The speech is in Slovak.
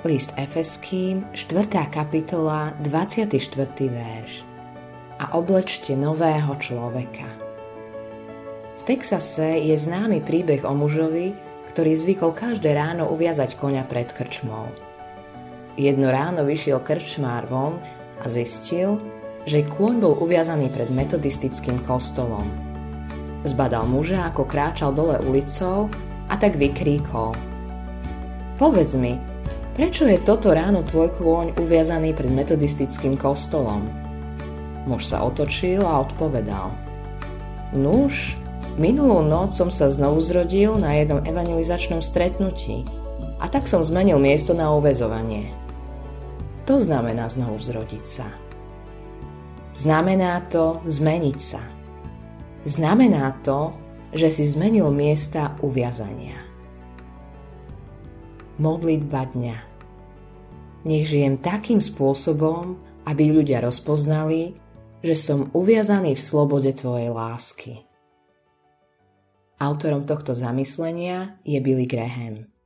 List Efeským, 4. kapitola, 24. verš. A oblečte nového človeka. V Texase je známy príbeh o mužovi, ktorý zvykol každé ráno uviazať koňa pred krčmou. Jedno ráno vyšiel krčmár von a zistil, že kôň bol uviazaný pred metodistickým kostolom. Zbadal muža, ako kráčal dole ulicou a tak vykríkol: Povedz mi, prečo je toto ráno tvoj kôň uviazaný pred metodistickým kostolom? Muž sa otočil a odpovedal: Nuž, minulú noc som sa znovu zrodil na jednom evangelizačnom stretnutí a tak som zmenil miesto na uväzovanie. To znamená znovu zrodiť sa. Znamená to zmeniť sa. Znamená to, že si zmenil miesta uviazania. Modlitba dňa. Nech žijem takým spôsobom, aby ľudia rozpoznali, že som uviazaný v slobode tvojej lásky. Autorom tohto zamyslenia je Billy Graham.